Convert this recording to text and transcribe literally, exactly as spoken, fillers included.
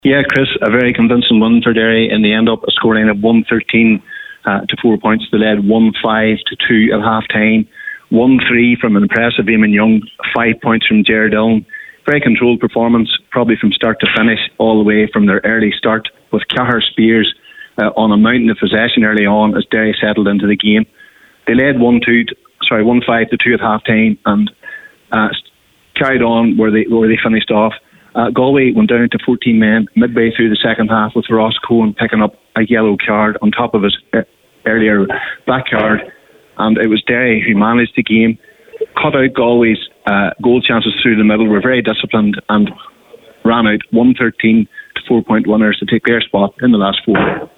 Yeah, Chris, a very convincing win for Derry in the end up a scoreline of one thirteen uh, to four points. They led one five to two at half time, one three from an impressive Eamon Young, five points from Jared Dillon. Very controlled performance, probably from start to finish, all the way from their early start, with Cahir Spears uh, on a mountain of possession early on as Derry settled into the game. They led one two, sorry, one five to two at half time and uh, carried on where they where they finished off. Uh, Galway went down to fourteen men midway through the second half, with Ross Cohen picking up a yellow card on top of his uh, earlier black card, and it was Derry who managed the game, cut out Galway's uh, goal chances through the middle, were very disciplined and ran out one thirteen to four point winners to take their spot in the last four.